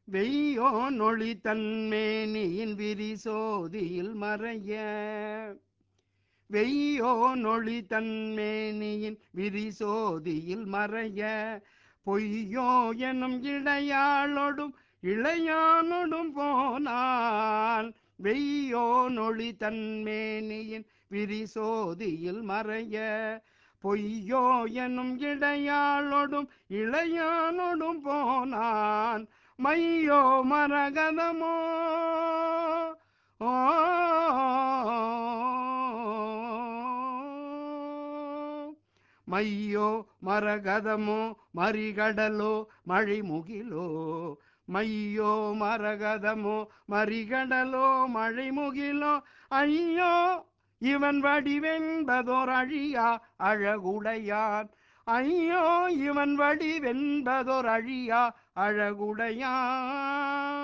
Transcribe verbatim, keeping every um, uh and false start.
வெய்யோ நொழி தன்மேனியின் விரிசோதியில் மறைய வெய்யோ நொழி தன்மேனியின் விரிசோதியில் மறைய பொய்யோ எனும் இடையாளொடும் இளையானொடும் போனான் வெய்யோ நொழி தன்மேனியின் விரிசோதியில் மறைய பொய்யோ எனும் இடையாளொடும் இளையானொடும் போனான் மையோ மரகதமோ ஓ மையோ மரகதமோ மறிகடலோ மழைமுகிலோ மையோ மரகதமோ மறிகடலோ மழைமுகிலோ ஐயோ இவன் வடிவென்பதோர் அழியா அழகுடையான் ஐயோ இவன் வடிவென்பதோர் அழியா அழகுடையான்